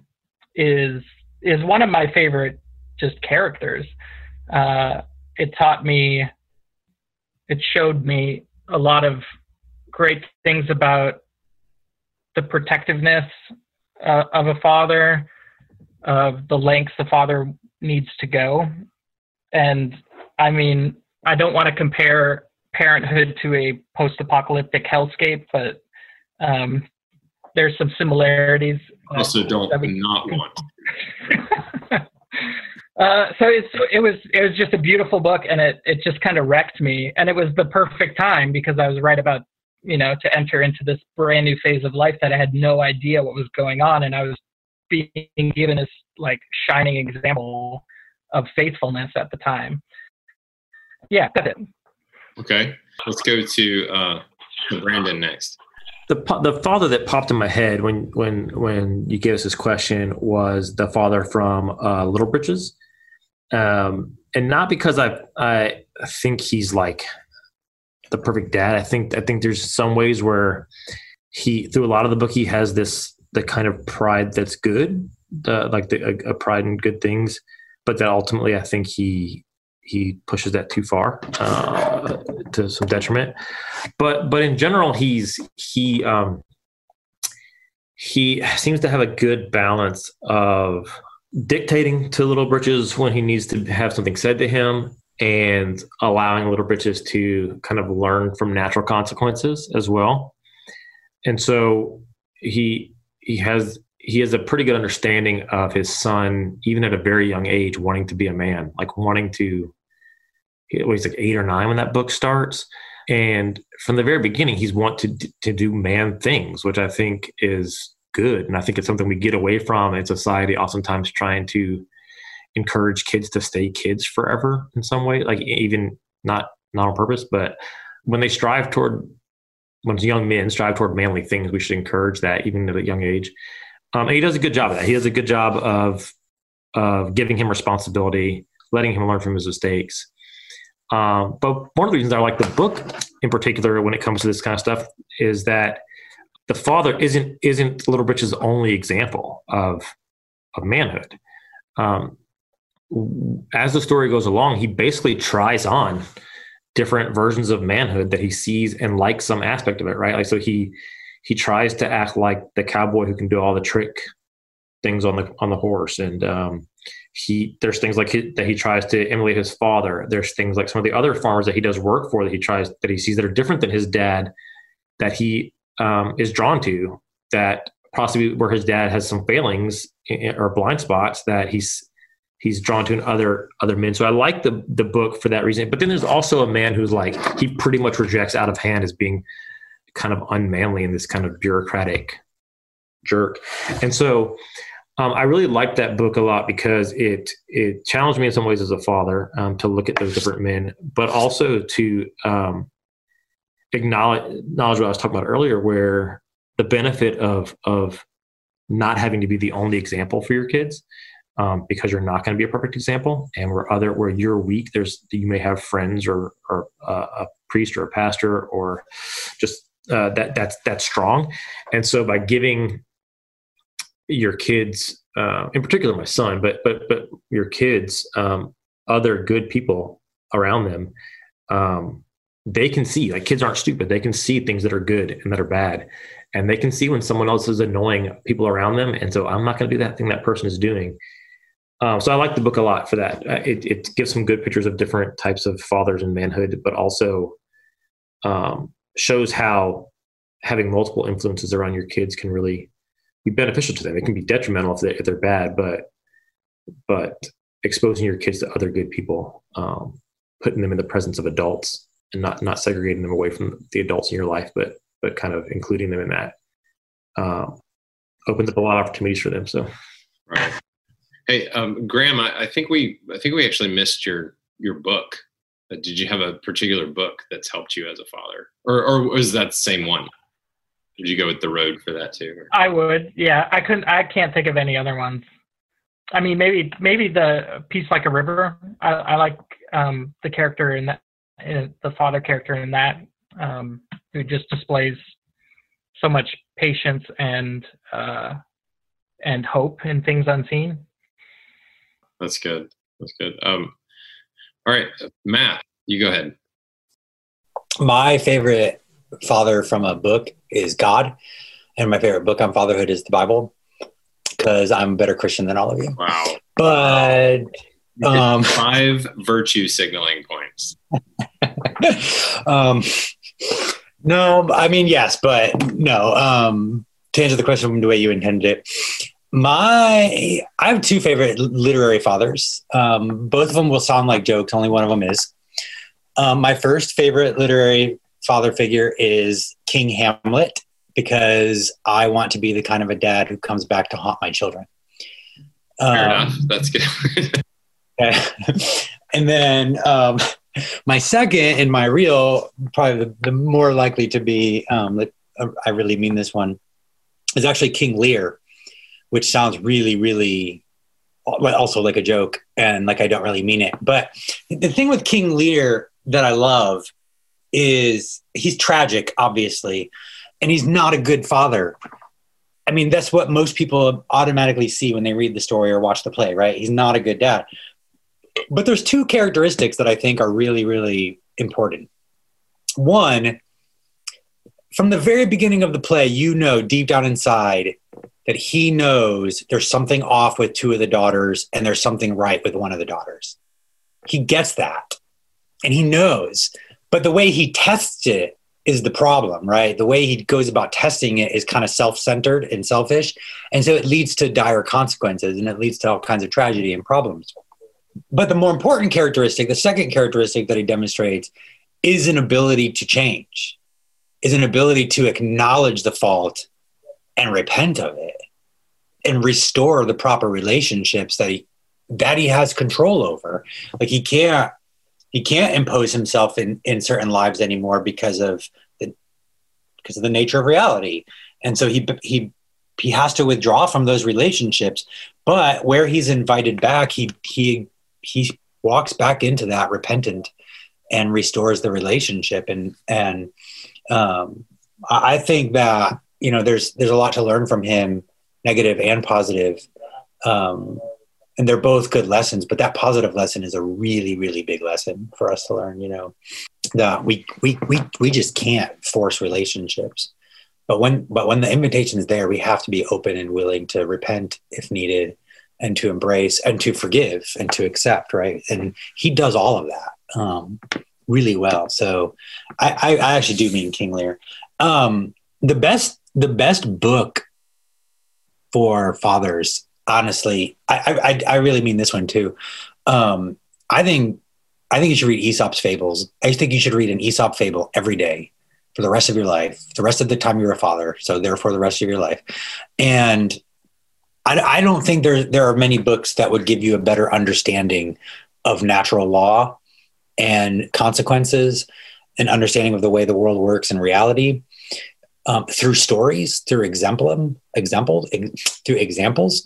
is is one of my favorite just characters. Uh, it taught me, it showed me a lot of great things about the protectiveness uh, of a father, of the lengths the father needs to go. And I mean, I don't want to compare parenthood to a post-apocalyptic hellscape, but um, there's some similarities. Also, don't that we- not want. uh, so it's, it was it was just a beautiful book, and it it just kind of wrecked me, and it was the perfect time because I was right about you know to enter into this brand new phase of life that I had no idea what was going on, and I was being given this like shining example of faithfulness at the time. Yeah, that's it. Okay, let's go to uh, to Brandon next. The the father that popped in my head when when when you gave us this question was the father from uh, Little Britches, um, and not because I I think he's like the perfect dad. I think I think there's some ways where he through a lot of the book he has this the kind of pride that's good, the, like the, a, a pride in good things, but that ultimately I think he he pushes that too far uh, to some detriment. But but in general, he's he um, he seems to have a good balance of dictating to Little Britches when he needs to have something said to him, and allowing Little Britches to kind of learn from natural consequences as well. And so he he has he has a pretty good understanding of his son, even at a very young age, wanting to be a man, like wanting to, he's like eight or nine when that book starts. And from the very beginning, he's want to to do man things, which I think is good. And I think it's something we get away from in society, oftentimes trying to encourage kids to stay kids forever in some way, like even not not on purpose, but when they strive toward, when young men strive toward manly things, we should encourage that even at a young age. Um, and he does a good job of that. He does a good job of of giving him responsibility, letting him learn from his mistakes. Um, but one of the reasons I like the book in particular when it comes to this kind of stuff is that the father isn't isn't Little Rich's only example of of manhood. Um, as the story goes along, he basically tries on different versions of manhood that he sees and likes some aspect of it, right? Like, so he he tries to act like the cowboy who can do all the trick things on the on the horse, and um, he there's things like he, that he tries to emulate his father. There's things like some of the other farmers that he does work for that he tries that he sees that are different than his dad, that he um, is drawn to, that possibly where his dad has some failings or blind spots that he's he's drawn to in other other men. So I like the the book for that reason. But then there's also a man who's like, he pretty much rejects Out of Hand as being kind of unmanly and this kind of bureaucratic jerk. And so um, I really liked that book a lot because it it challenged me in some ways as a father um, to look at those different men, but also to um, acknowledge, acknowledge what I was talking about earlier, where the benefit of of not having to be the only example for your kids. Um, because you're not going to be a perfect example, and where other where you're weak, there's you may have friends or or uh, a priest or a pastor or just uh, that that's that's strong. And so by giving your kids, uh, in particular my son, but but but your kids, um, other good people around them, um, they can see, like, kids aren't stupid. They can see things that are good and that are bad, and they can see when someone else is annoying people around them. And so I'm not going to do that thing that person is doing. Um, so I like the book a lot for that. Uh, it, it gives some good pictures of different types of fathers and manhood, but also um, shows how having multiple influences around your kids can really be beneficial to them. It can be detrimental if, they, if they're bad, but but exposing your kids to other good people, um, putting them in the presence of adults, and not not segregating them away from the adults in your life, but but kind of including them in that, um, opens up a lot of opportunities for them. So, right. Hey, um, Graham, I, I think we I think we actually missed your your book. Uh, did you have a particular book that's helped you as a father, or or was that the same one? Did you go with The Road for that too? Or? I would, yeah. I couldn't. I can't think of any other ones. I mean, maybe maybe the Peace Like a River. I, I like um, the character in that, in the father character in that, um, who just displays so much patience and uh, and hope in things unseen. That's good. That's good. Um, all right, Matt, you go ahead. My favorite father from a book is God, and my favorite book on fatherhood is the Bible, because I'm a better Christian than all of you. Wow. But um, five virtue signaling points. um, no, I mean, yes, but no. Um, to answer the question the way you intended it, my I have two favorite literary fathers. Um, both of them will sound like jokes. Only one of them is. Um, my first favorite literary father figure is King Hamlet, because I want to be the kind of a dad who comes back to haunt my children. Um, Fair enough. That's good. And then um, my second and my real, probably the, the more likely to be, um, I really mean this one, is actually King Lear, which sounds really, really also like a joke, and like I don't really mean it. But the thing with King Lear that I love is he's tragic, obviously, and he's not a good father. I mean, that's what most people automatically see when they read the story or watch the play, right? He's not a good dad. But there's two characteristics that I think are really, really important. One, from the very beginning of the play, you know deep down inside that he knows there's something off with two of the daughters and there's something right with one of the daughters. He gets that, and he knows. But the way he tests it is the problem, right? The way he goes about testing it is kind of self-centered and selfish. And so it leads to dire consequences, and it leads to all kinds of tragedy and problems. But the more important characteristic, the second characteristic that he demonstrates, is an ability to change, is an ability to acknowledge the fault and repent of it and restore the proper relationships that he, that he has control over. Like he can't, he can't impose himself in, in certain lives anymore because of the, because of the nature of reality. And so he, he, he has to withdraw from those relationships, but where he's invited back, he, he, he walks back into that repentant and restores the relationship. And, and, um, I think that, you know, there's, there's a lot to learn from him, negative and positive. Um, and they're both good lessons, but that positive lesson is a really, really big lesson for us to learn, you know, that we, we, we, we just can't force relationships. But when, but when the invitation is there, we have to be open and willing to repent if needed, and to embrace and to forgive and to accept. Right. And he does all of that um, really well. So I, I, I actually do mean King Lear. Um, the best, the best book for fathers, honestly, I, I, I really mean this one too. Um, I think, I think you should read Aesop's Fables. I think you should read an Aesop fable every day for the rest of your life, the rest of the time you're a father. So therefore the rest of your life. And I, I don't think there, there are many books that would give you a better understanding of natural law and consequences and understanding of the way the world works in reality, um, through stories, through example, example, through examples.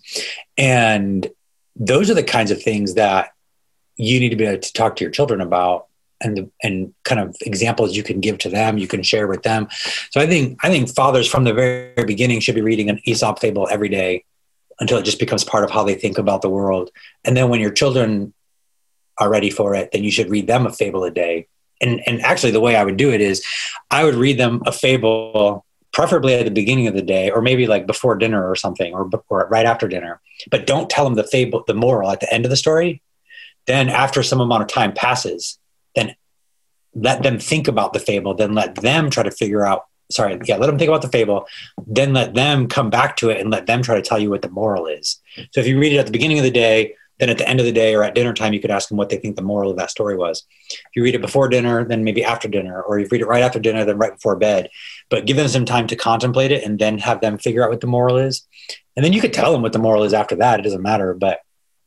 And those are the kinds of things that you need to be able to talk to your children about, and the, and kind of examples you can give to them, you can share with them. So I think, I think fathers from the very beginning should be reading an Aesop fable every day until it just becomes part of how they think about the world. And then when your children are ready for it, then you should read them a fable a day. And, and actually the way I would do it is I would read them a fable, preferably at the beginning of the day, or maybe like before dinner or something, or, or right after dinner, but don't tell them the fable, the moral at the end of the story. Then after some amount of time passes, then let them think about the fable, then let them try to figure out, sorry, yeah, let them think about the fable, then let them come back to it and let them try to tell you what the moral is. So if you read it at the beginning of the day, then at the end of the day or at dinner time, you could ask them what they think the moral of that story was. If you read it before dinner, then maybe after dinner, or you read it right after dinner, then right before bed, but give them some time to contemplate it and then have them figure out what the moral is. And then you could tell them what the moral is after that. It doesn't matter. But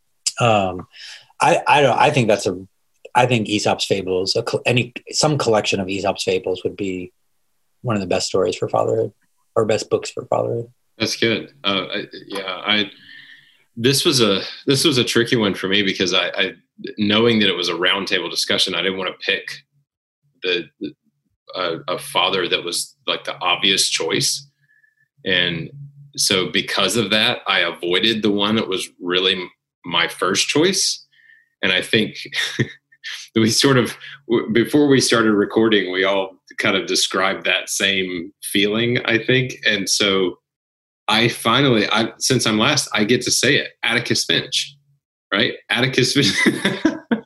um, I, I don't, I think that's a, I think Aesop's Fables, any, some collection of Aesop's Fables would be one of the best stories for fatherhood, or best books for fatherhood. That's good. Uh, I, yeah, I, this was a, this was a tricky one for me because I, I knowing that it was a roundtable discussion, I didn't want to pick the, the uh, a father that was like the obvious choice. And so because of that, I avoided the one that was really my first choice. And I think we sort of, before we started recording, we all kind of described that same feeling, I think. And so I finally, I, since I'm last, I get to say it, Atticus Finch, right? Atticus Finch.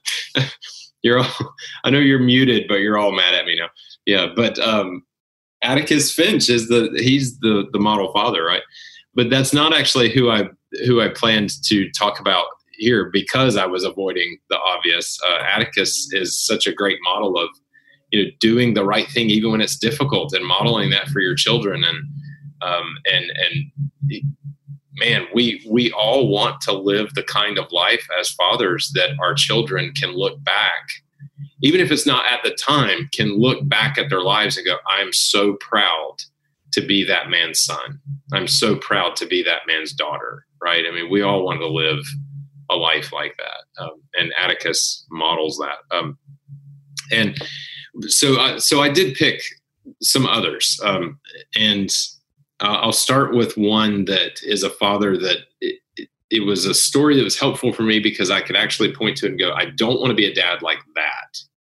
You're all, I know you're muted, but you're all mad at me now. Yeah. But um, Atticus Finch is the, he's the, the model father, right? But that's not actually who I, who I planned to talk about here, because I was avoiding the obvious. Uh, Atticus is such a great model of, you know, doing the right thing even when it's difficult, and modeling that for your children. And um, and and man, we we all want to live the kind of life as fathers that our children can look back, even if it's not at the time, can look back at their lives and go, "I'm so proud to be that man's son. I'm so proud to be that man's daughter." Right? I mean, we all want to live a life like that. Um, and Atticus models that. Um, and so, uh, so I did pick some others. Um, and uh, I'll start with one that is a father that it, it, it was a story that was helpful for me because I could actually point to it and go, I don't want to be a dad like that.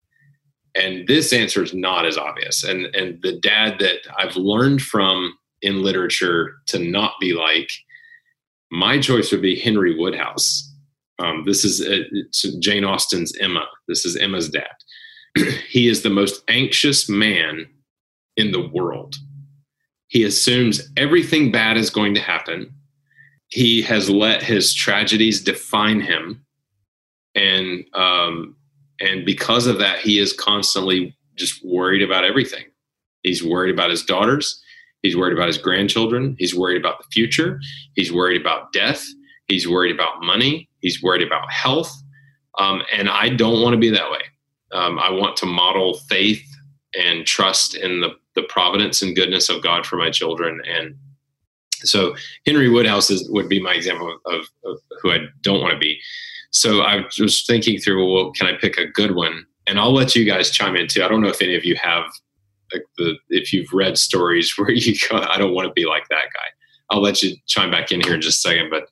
And this answer is not as obvious. And, and the dad that I've learned from in literature to not be like, my choice would be Henry Woodhouse. Um, this is uh, Jane Austen's Emma. This is Emma's dad. He is the most anxious man in the world. He assumes everything bad is going to happen. He has let his tragedies define him. And, um, and because of that, he is constantly just worried about everything. He's worried about his daughters. He's worried about his grandchildren. He's worried about the future. He's worried about death. He's worried about money. He's worried about health. Um, and I don't want to be that way. Um, I want to model faith and trust in the, the providence and goodness of God for my children. And so Henry Woodhouse is, would be my example of, of, of who I don't want to be. So I was thinking through, well, can I pick a good one? And I'll let you guys chime in too. I don't know if any of you have, like the if you've read stories where you go, I don't want to be like that guy. I'll let you chime back in here in just a second. But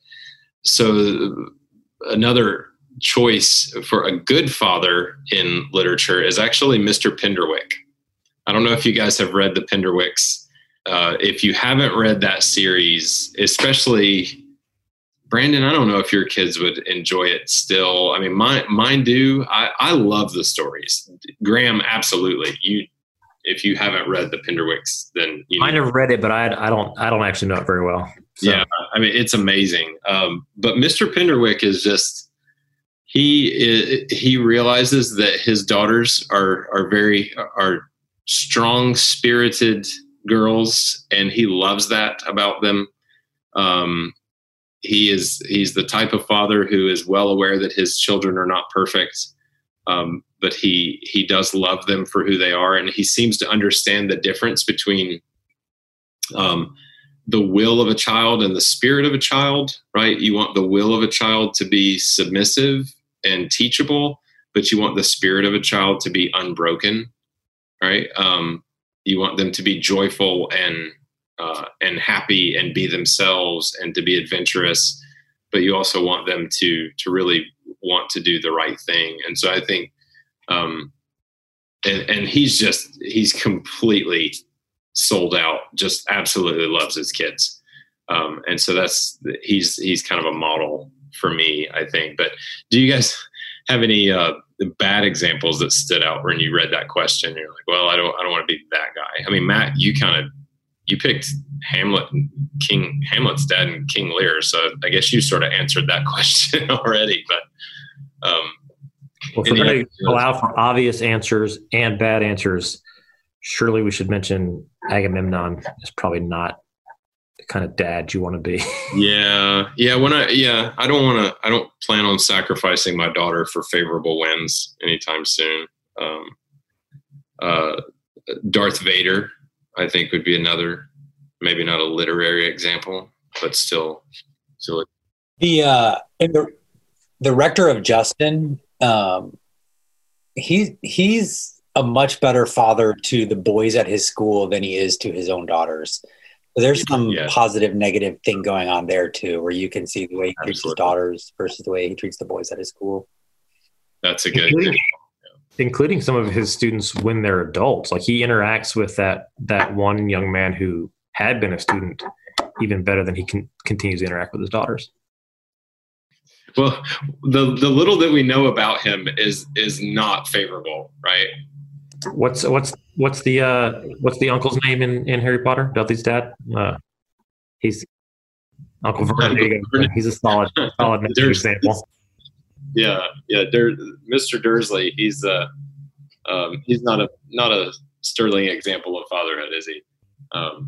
so another choice for a good father in literature is actually Mister Penderwick. I don't know if you guys have read the Penderwicks. Uh, if you haven't read that series, especially Brandon, I don't know if your kids would enjoy it still. I mean, mine, mine do. I, I love the stories. Graham, absolutely. You, if you haven't read the Penderwicks, then you I never read it, but I, I don't, I don't actually know it very well. So. Yeah, I mean, it's amazing. Um, but Mister Penderwick is just he he realizes that his daughters are are very are strong spirited girls, and he loves that about them. Um, he is he's the type of father who is well aware that his children are not perfect. Um, but he he does love them for who they are, and he seems to understand the difference between um, the will of a child and the spirit of a child, right? You want the will of a child to be submissive and teachable, but you want the spirit of a child to be unbroken, right? Um, you want them to be joyful and uh, and happy and be themselves and to be adventurous, but you also want them to to really want to do the right thing. And so I think, um, and, and he's just, he's completely sold out, just absolutely loves his kids. Um, and so that's, he's, he's kind of a model for me, I think. But do you guys have any uh, bad examples that stood out when you read that question? You're like, well, I don't, I don't want to be that guy. I mean, Matt, you kind of, you picked Hamlet and King Hamlet's dad and King Lear. So I guess you sort of answered that question already, but, um, well, if we're going to allow for obvious answers and bad answers, surely we should mention Agamemnon is probably not the kind of dad you want to be. yeah. Yeah. When I, yeah, I don't want to, I don't plan on sacrificing my daughter for favorable wins anytime soon. Um, uh, Darth Vader, I think, would be another, maybe not a literary example, but still, still. The, uh, the, the rector of Justin, um, he, he's a much better father to the boys at his school than he is to his own daughters. So there's some yeah. positive, negative thing going on there too, where you can see the way he Absolutely. treats his daughters versus the way he treats the boys at his school. That's a good including, thing. Including some of his students when they're adults. Like he interacts with that, that one young man who had been a student even better than he can continues to interact with his daughters. Well, the the little that we know about him is is not favorable, right? What's what's what's the uh, what's the uncle's name in, in Harry Potter? Dudley's dad. Uh, he's Uncle Vernon. There you go. He's a solid solid example. Yeah, yeah. Dur- Mister Dursley. He's uh, um, he's not a not a sterling example of fatherhood, is he? Um,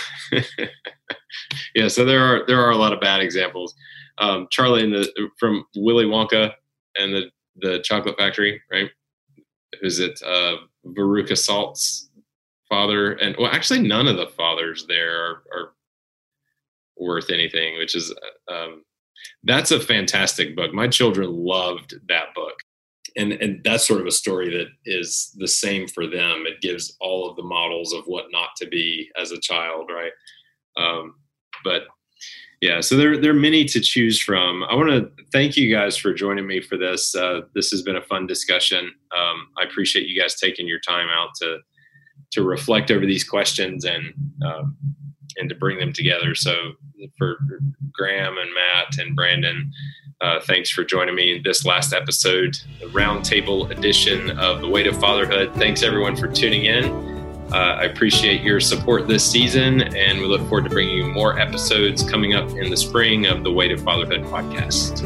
yeah. So there are there are a lot of bad examples. Um, Charlie in the, from Willy Wonka and the, the Chocolate Factory, right? Is it uh, Veruca Salt's father? And well, actually, none of the fathers there are, are worth anything, which is um, that's a fantastic book. My children loved that book, and and that's sort of a story that is the same for them. It gives all of the models of what not to be as a child, right? Um, but Yeah, so there, there are many to choose from. I want to thank you guys for joining me for this. Uh, this has been a fun discussion. Um, I appreciate you guys taking your time out to to reflect over these questions and um, and to bring them together. So for Graham and Matt and Brandon, uh, thanks for joining me in this last episode, the roundtable edition of The Weight of Fatherhood. Thanks everyone for tuning in. Uh, I appreciate your support this season, and we look forward to bringing you more episodes coming up in the spring of the Weight of Fatherhood podcast.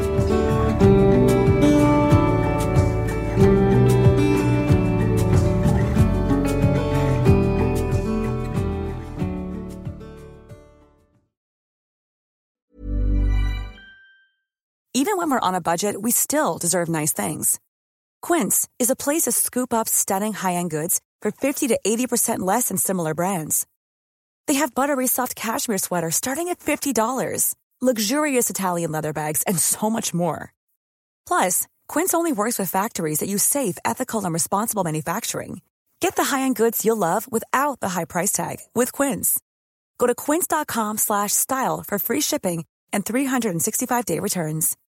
Even when we're on a budget, we still deserve nice things. Quince is a place to scoop up stunning high-end goods for fifty to eighty percent less than similar brands. They have buttery soft cashmere sweaters starting at fifty dollars, luxurious Italian leather bags, and so much more. Plus, Quince only works with factories that use safe, ethical, and responsible manufacturing. Get the high-end goods you'll love without the high price tag with Quince. Go to quince.com slash style for free shipping and three sixty-five day returns.